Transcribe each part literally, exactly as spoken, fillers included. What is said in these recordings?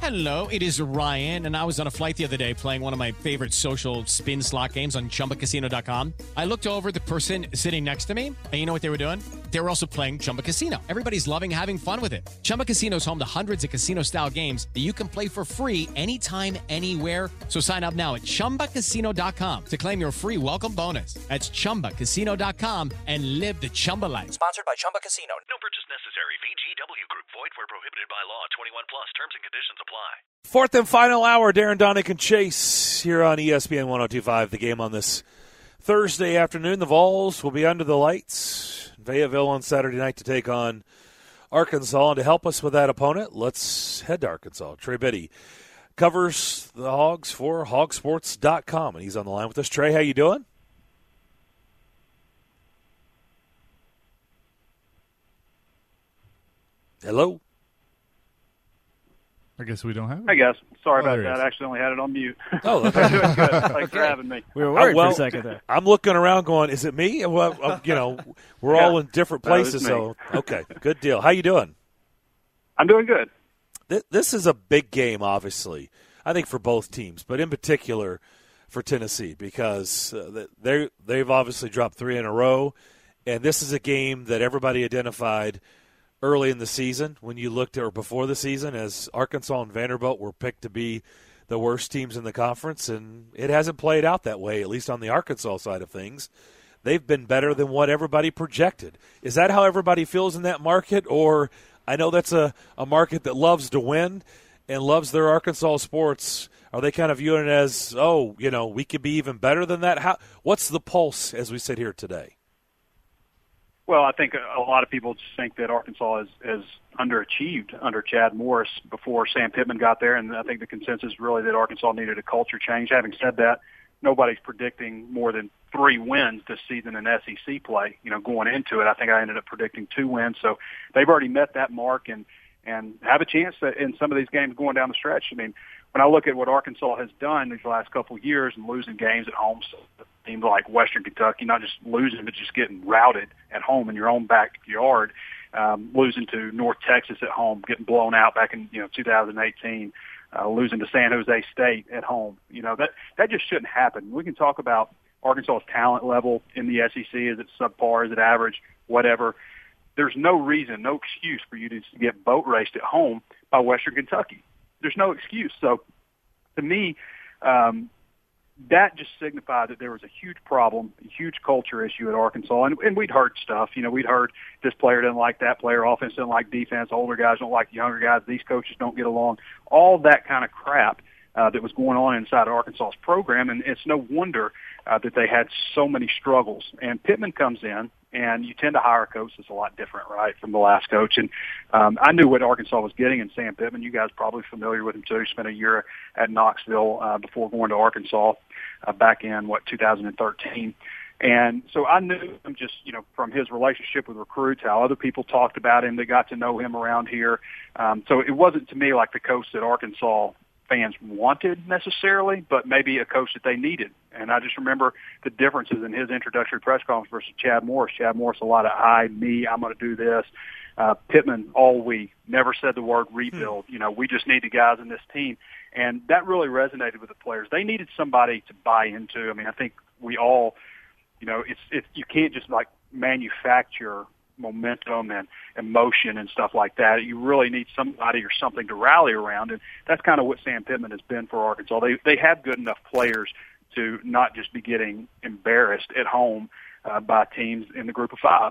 Hello, it is Ryan, and I was on a flight the other day playing one of my favorite social spin slot games on Chumba Casino dot com. I looked over at the person sitting next to me, and you know what they were doing? They were also playing Chumba Casino. Everybody's loving having fun with it. Chumba Casino is home to hundreds of casino-style games that you can play for free anytime, anywhere. So sign up now at Chumba Casino dot com to claim your free welcome bonus. That's Chumba Casino dot com and live the Chumba life. Sponsored by Chumba Casino. No purchase necessary. V G W Group. Void where prohibited by law. twenty-one plus. Terms and conditions apply. Fourth and final hour, Darren Donick and Chase here on E S P N one oh two point five. The game on this Thursday afternoon. The Vols will be under the lights. Fayetteville on Saturday night to take on Arkansas. And to help us with that opponent, let's head to Arkansas. Trey Biddy covers the Hogs for hog sports dot com, and he's on the line with us. Trey, how you doing? Hello? I guess we don't have it. Hey, guys. Sorry Oh, about there it that. is. I accidentally had it on mute. Oh, okay. Doing good. Thanks for having me. We were worried Uh, well, for a second there. I'm looking around going, is it me? Well, uh, you know, we're Yeah. all in different No, it's places. me. So, okay, good deal. How you doing? I'm doing good. Th- This is a big game, obviously, I think for both teams, but in particular for Tennessee because uh, they they've obviously dropped three in a row, and this is a game that everybody identified early in the season when you looked at or before the season as Arkansas and Vanderbilt were picked to be the worst teams in the conference, and it hasn't played out that way, at least on the Arkansas side of things. They've been better than what everybody projected. Is that how everybody feels in that market? Or I know that's a, a market that loves to win and loves their Arkansas sports. Are they kind of viewing it as, oh, you know, we could be even better than that? How? What's the pulse as we sit here today? Well, I think a lot of people just think that Arkansas has, has underachieved under Chad Morris before Sam Pittman got there, and I think the consensus is really that Arkansas needed a culture change. Having said that, nobody's predicting more than three wins this season in S E C play. You know, going into it, I think I ended up predicting two wins, so they've already met that mark and and have a chance in some of these games going down the stretch. I mean, when I look at what Arkansas has done these last couple of years and losing games at home, so teams like Western Kentucky, not just losing, but just getting routed at home in your own backyard, um, losing to North Texas at home, getting blown out back in, you know, two thousand eighteen, uh, losing to San Jose State at home. You know, that, that just shouldn't happen. We can talk about Arkansas's talent level in the S E C. Is it subpar? Is it average? Whatever. There's no reason, no excuse for you to get boat raced at home by Western Kentucky. There's no excuse. So, to me, um, that just signified that there was a huge problem, a huge culture issue at Arkansas. And, and we'd heard stuff. You know, we'd heard this player didn't like that player, offense didn't like defense, older guys don't like younger guys, these coaches don't get along, all that kind of crap uh, that was going on inside Arkansas's program. And it's no wonder uh, that they had so many struggles. And Pittman comes in, and you tend to hire a coach that's a lot different, right, from the last coach. And um, I knew what Arkansas was getting in Sam Pittman. You guys are probably familiar with him, too. He spent a year at Knoxville uh, before going to Arkansas uh, back in, what, two thousand thirteen. And so I knew him just, you know, from his relationship with recruits, how other people talked about him. They got to know him around here. Um, so it wasn't, to me, like the coach that Arkansas fans wanted necessarily, but maybe a coach that they needed. And I just remember the differences in his introductory press conference versus Chad Morris. Chad Morris, a lot of I, me, I'm going to do this. Uh, Pittman, all we, never said the word rebuild. You know, we just need the guys in this team. And that really resonated with the players. They needed somebody to buy into. I mean, I think we all, you know, it's, it's you can't just like manufacture momentum and emotion and stuff like that. You really need somebody or something to rally around, and that's kind of what Sam Pittman has been for Arkansas. They they have good enough players to not just be getting embarrassed at home uh, by teams in the group of five.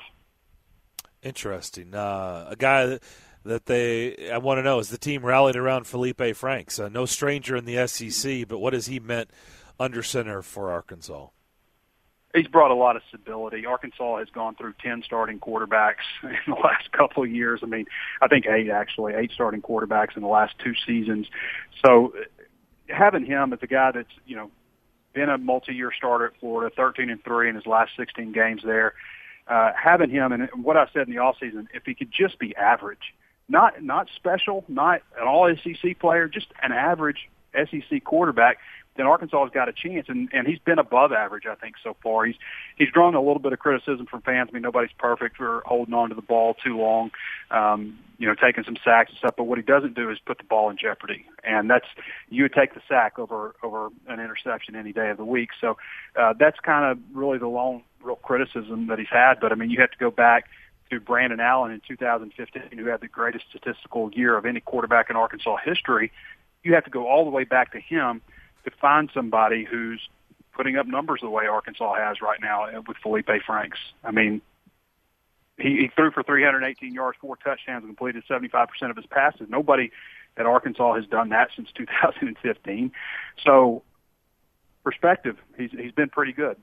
Interesting. Uh, a guy that, that they I want to know is the team rallied around Felipe Franks. Uh, no stranger in the S E C, but what has he meant under center for Arkansas? He's brought a lot of stability. Arkansas has gone through ten starting quarterbacks in the last couple of years. I mean, I think eight actually, eight starting quarterbacks in the last two seasons. So having him as a guy that's, you know, been a multi-year starter at Florida, thirteen and three in his last sixteen games there, uh, having him, and what I said in the offseason, if he could just be average, not not special, not an all-S E C player, just an average S E C quarterback, then Arkansas has got a chance. And, and he's been above average, I think, so far. He's he's drawn a little bit of criticism from fans. I mean, nobody's perfect for holding on to the ball too long, um, you know, taking some sacks and stuff. But what he doesn't do is put the ball in jeopardy. And that's you would take the sack over over an interception any day of the week. So uh, that's kind of really the long, real criticism that he's had. But, I mean, you have to go back to Brandon Allen in two thousand fifteen, who had the greatest statistical year of any quarterback in Arkansas history. You have to go all the way back to him to find somebody who's putting up numbers the way Arkansas has right now with Felipe Franks. I mean, he, he threw for three hundred eighteen yards, four touchdowns, and completed seventy-five percent of his passes. Nobody at Arkansas has done that since two thousand fifteen. So, perspective, he's he's been pretty good.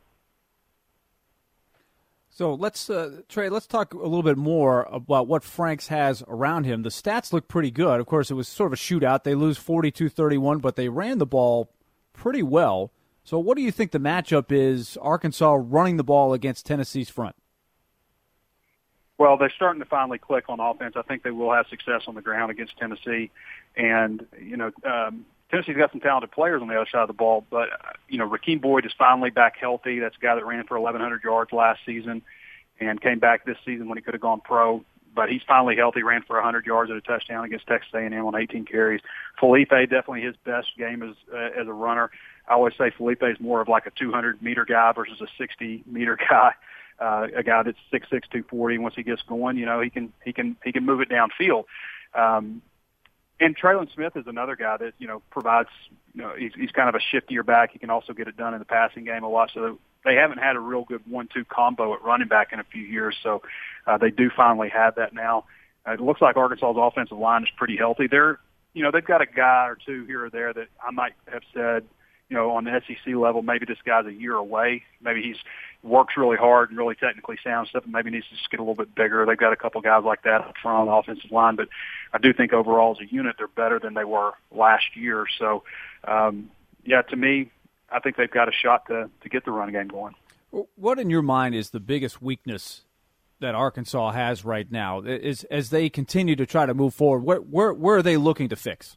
So let's, uh, Trey, let's talk a little bit more about what Franks has around him. The stats look pretty good. Of course, it was sort of a shootout. They lose forty-two thirty-one, but they ran the ball pretty well. So what do you think the matchup is, Arkansas running the ball against Tennessee's front? Well, they're starting to finally click on offense. I think they will have success on the ground against Tennessee. And, you know, um, Tennessee's got some talented players on the other side of the ball, but, you know, Rakeem Boyd is finally back healthy. That's a guy that ran for eleven hundred yards last season and came back this season when he could have gone pro. But he's finally healthy, ran for one hundred yards at a touchdown against Texas A and M on eighteen carries. Felipe, definitely his best game as, uh, as a runner. I always say Felipe is more of like a two hundred meter guy versus a sixty meter guy. Uh, a guy that's six six, two forty. Once he gets going, you know, he can, he can, he can move it downfield. Um, And Traylon Smith is another guy that, you know, provides, you know, he's, he's kind of a shiftier back. He can also get it done in the passing game a lot. So they haven't had a real good one two combo at running back in a few years. So uh, they do finally have that now. Uh, it looks like Arkansas's offensive line is pretty healthy. They're, you know, they've got a guy or two here or there that I might have said, you know, on the S E C level, maybe this guy's a year away. Maybe he's works really hard and really technically sound stuff, and maybe needs to just get a little bit bigger. They've got a couple guys like that up front on the offensive line, but I do think overall as a unit they're better than they were last year. So, um, yeah, to me, I think they've got a shot to, to get the run game going. What in your mind is the biggest weakness that Arkansas has right now is as they continue to try to move forward? Where, where, where are they looking to fix?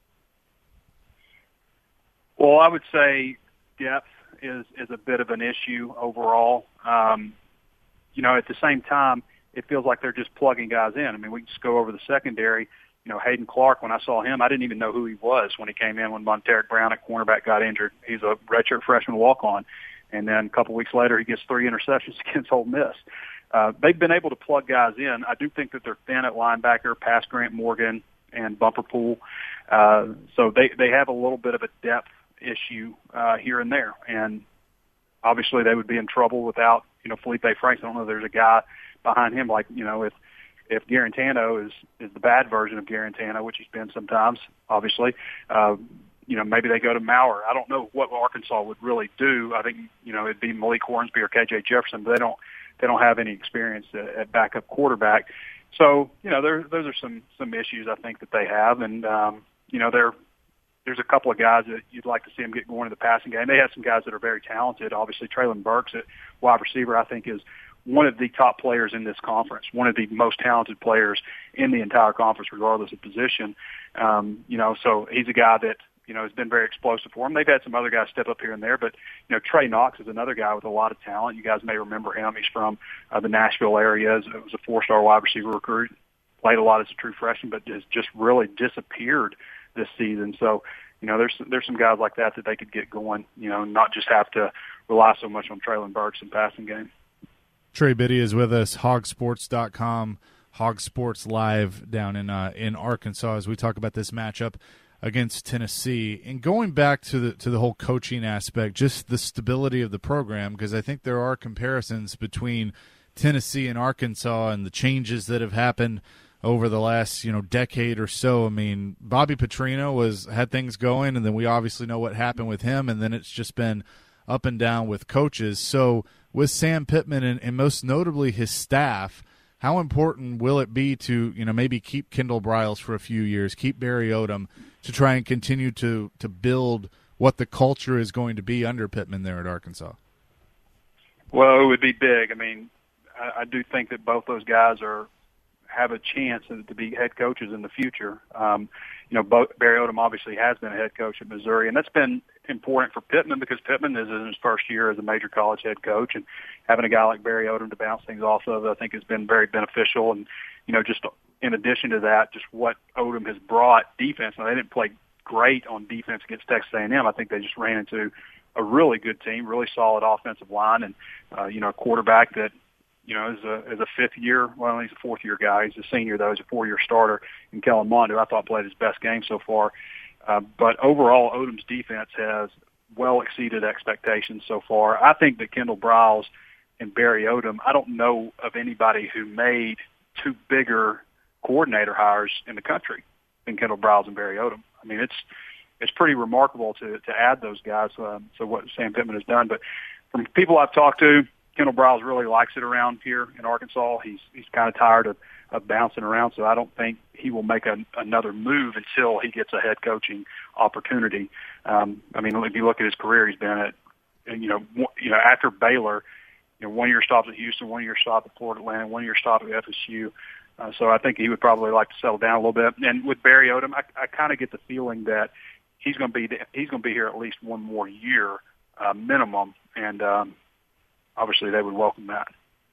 Well, I would say depth is, is a bit of an issue overall. Um, you know, at the same time, it feels like they're just plugging guys in. I mean, we can just go over the secondary. You know, Hayden Clark, when I saw him, I didn't even know who he was when he came in when Monteric Brown at cornerback got injured. He's a redshirt freshman walk-on. And then a couple weeks later, he gets three interceptions against Ole Miss. Uh, they've been able to plug guys in. I do think that they're thin at linebacker, past Grant Morgan and Bumper Pool. Uh, so they, they have a little bit of a depth issue uh, here and there. And obviously they would be in trouble without, you know, Felipe Franks. I don't know if there's a guy behind him like, you know, if if Garantano is, is the bad version of Garantano, which he's been sometimes, obviously, uh, you know, maybe they go to Maurer. I don't know what Arkansas would really do. I think, you know, it'd be Malik Hornsby or K J Jefferson, but they don't they don't have any experience at, at backup quarterback. So, you know, there those are some some issues I think that they have, and um, you know, they're there's a couple of guys that you'd like to see them get going in the passing game. They have some guys that are very talented. Obviously, Traylon Burks at wide receiver, I think, is one of the top players in this conference, one of the most talented players in the entire conference, regardless of position. Um, you know, so he's a guy that, you know, has been very explosive for them. They've had some other guys step up here and there, but, you know, Trey Knox is another guy with a lot of talent. You guys may remember him. He's from uh, the Nashville area. He was a four-star wide receiver recruit, played a lot as a true freshman, but has just really disappeared this season. So, you know, there's there's some guys like that that they could get going, you know, not just have to rely so much on Traylon Burks in passing game. Trey Biddy is with us, hog sports dot com, Hog Sports Live down in uh, in Arkansas as we talk about this matchup against Tennessee. And going back to the to the whole coaching aspect, just the stability of the program, because I think there are comparisons between Tennessee and Arkansas and the changes that have happened over the last, you know, decade or so. I mean, Bobby Petrino was had things going, and then we obviously know what happened with him, and then it's just been up and down with coaches. So with Sam Pittman and, and most notably his staff, how important will it be to, you know, maybe keep Kendall Briles for a few years, keep Barry Odom, to try and continue to, to build what the culture is going to be under Pittman there at Arkansas? Well, it would be big. I mean, I, I do think that both those guys are have a chance to be head coaches in the future. Um, you know, Bo- Barry Odom obviously has been a head coach at Missouri, and that's been important for Pittman because Pittman is in his first year as a major college head coach, and having a guy like Barry Odom to bounce things off of, I think, has been very beneficial. And, you know, just in addition to that, just what Odom has brought defense. Now, they didn't play great on defense against Texas A and M. I think they just ran into a really good team, really solid offensive line, and, uh, you know, a quarterback that, you know, as a, as a fifth year, well, he's a fourth year guy. He's a senior, though. He's a four year starter in Kellen Mond, who I thought played his best game so far. Uh, but overall, Odom's defense has well exceeded expectations so far. I think that Kendall Briles and Barry Odom, I don't know of anybody who made two bigger coordinator hires in the country than Kendall Briles and Barry Odom. I mean, it's it's pretty remarkable to to add those guys. Um, so what Sam Pittman has done, but from people I've talked to, Kendall Briles really likes it around here in Arkansas. He's he's kind of tired of, of bouncing around, so I don't think he will make a, another move until he gets a head coaching opportunity. Um, I mean, if you look at his career, he's been at, and you know, you know, after Baylor, you know, one year stops at Houston, one year stop at Florida Atlantic, one year stop at F S U. Uh, so I think he would probably like to settle down a little bit. And with Barry Odom, I, I kind of get the feeling that he's going to be he's going to be here at least one more year uh, minimum, and um, obviously they would welcome that.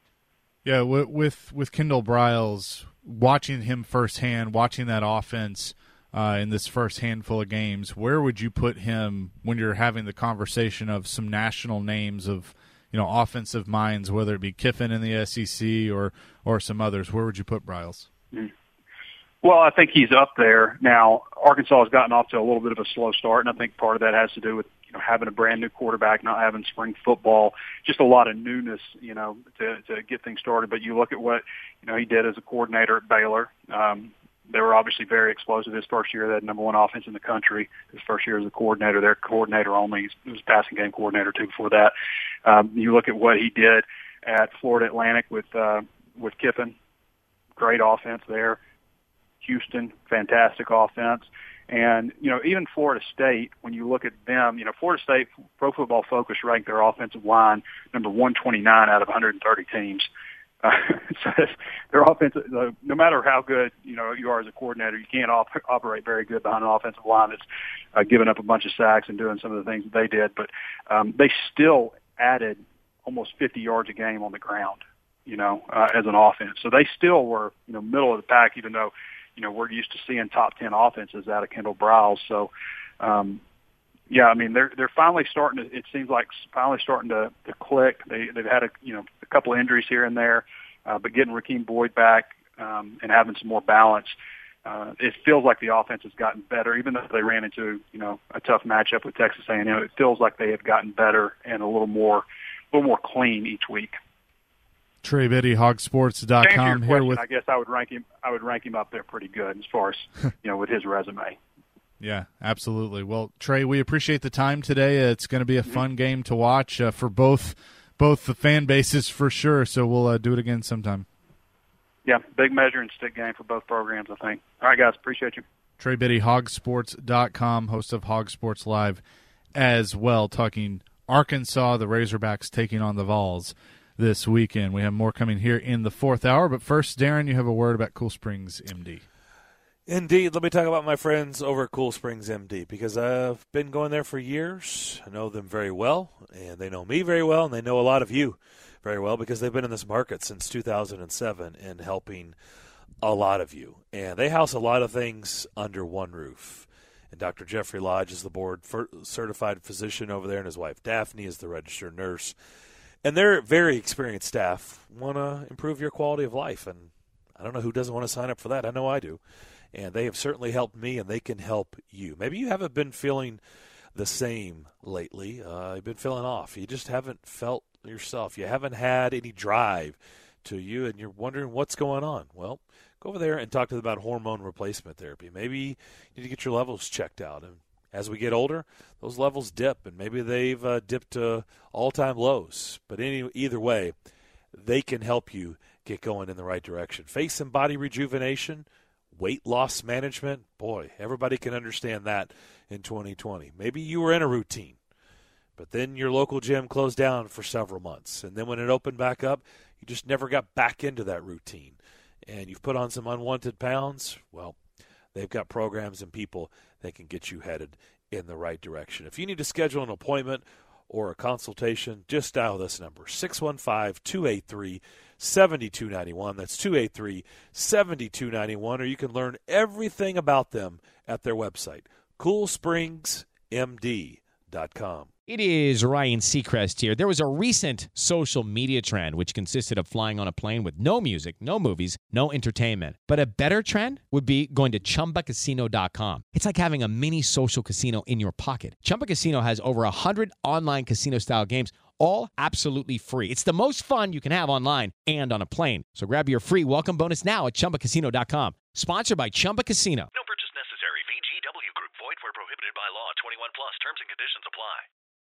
Yeah, with with Kendall Briles, watching him firsthand, watching that offense uh, in this first handful of games, where would you put him when you're having the conversation of some national names of, you know, offensive minds, whether it be Kiffin in the S E C or or some others? Where would you put Briles? Mm-hmm. Well, I think he's up there. Now, Arkansas has gotten off to a little bit of a slow start, and I think part of that has to do with, you know, having a brand new quarterback, not having spring football, just a lot of newness, you know, to, to get things started. But you look at what, you know, he did as a coordinator at Baylor. Um, they were obviously very explosive his first year. They had number one offense in the country. His first year as a coordinator, their coordinator only. He was passing game coordinator too before that. Um, you look at what he did at Florida Atlantic with uh, with Kiffin, great offense there. Houston, fantastic offense. And, you know, even Florida State, when you look at them, you know, Florida State, Pro Football Focus ranked their offensive line number one twenty-nine out of one hundred thirty teams. Uh, so their offensive, uh, no matter how good, you know, you are as a coordinator, you can't op- operate very good behind an offensive line that's uh, giving up a bunch of sacks and doing some of the things that they did. But um, they still added almost fifty yards a game on the ground, you know, uh, as an offense. So they still were, you know, middle of the pack, even though, you know, we're used to seeing top ten offenses out of Kendall Briles. So, um, yeah, I mean, they're they're finally starting to. It seems like finally starting to, to click. They they've had a you know a couple of injuries here and there, uh, but getting Rakeem Boyd back um, and having some more balance, uh, it feels like the offense has gotten better. Even though they ran into you know a tough matchup with Texas A and M, it feels like they have gotten better and a little more a little more clean each week. Trey Biddy, hog sports dot com here question, with. I guess I would rank him. I would rank him up there pretty good as far as you know with his resume. Yeah, absolutely. Well, Trey, we appreciate the time today. It's going to be a fun game to watch uh, for both both the fan bases for sure. So we'll uh, do it again sometime. Yeah, big measure and stick game for both programs, I think. All right, guys, appreciate you. Trey Biddy, hog sports dot com, host of Hog Sports Live as well, talking Arkansas, the Razorbacks taking on the Vols this weekend. We have more coming here in the fourth hour. But first, Darren, you have a word about Cool Springs M D. Indeed. Let me talk about my friends over at Cool Springs M D because I've been going there for years. I know them very well, and they know me very well, and they know a lot of you very well because they've been in this market since two thousand seven and helping a lot of you. And they house a lot of things under one roof. And Doctor Jeffrey Lodge is the board certified physician over there, and his wife Daphne is the registered nurse. And they're very experienced staff, want to improve your quality of life. And I don't know who doesn't want to sign up for that. I know I do. And they have certainly helped me, and they can help you. Maybe you haven't been feeling the same lately. Uh, you've been feeling off. You just haven't felt yourself. You haven't had any drive to you, and you're wondering what's going on. Well, go over there and talk to them about hormone replacement therapy. Maybe you need to get your levels checked out. And as we get older, those levels dip, and maybe they've uh, dipped to all-time lows. But any, either way, they can help you get going in the right direction. Face and body rejuvenation, weight loss management, boy, everybody can understand that in twenty twenty. Maybe you were in a routine, but then your local gym closed down for several months. And then when it opened back up, you just never got back into that routine. and you've put on some unwanted pounds, well, they've got programs and people that can get you headed in the right direction. If you need to schedule an appointment or a consultation, just dial this number, six one five, two eight three, seven two nine one. That's two eight three, seven two nine one, or you can learn everything about them at their website, cool springs m d dot com. It is Ryan Seacrest here. There was a recent social media trend which consisted of flying on a plane with no music, no movies, no entertainment. But a better trend would be going to Chumba Casino dot com. It's like having a mini social casino in your pocket. Chumba Casino has over one hundred online casino-style games, all absolutely free. It's the most fun you can have online and on a plane. So grab your free welcome bonus now at Chumba Casino dot com. Sponsored by Chumba Casino. No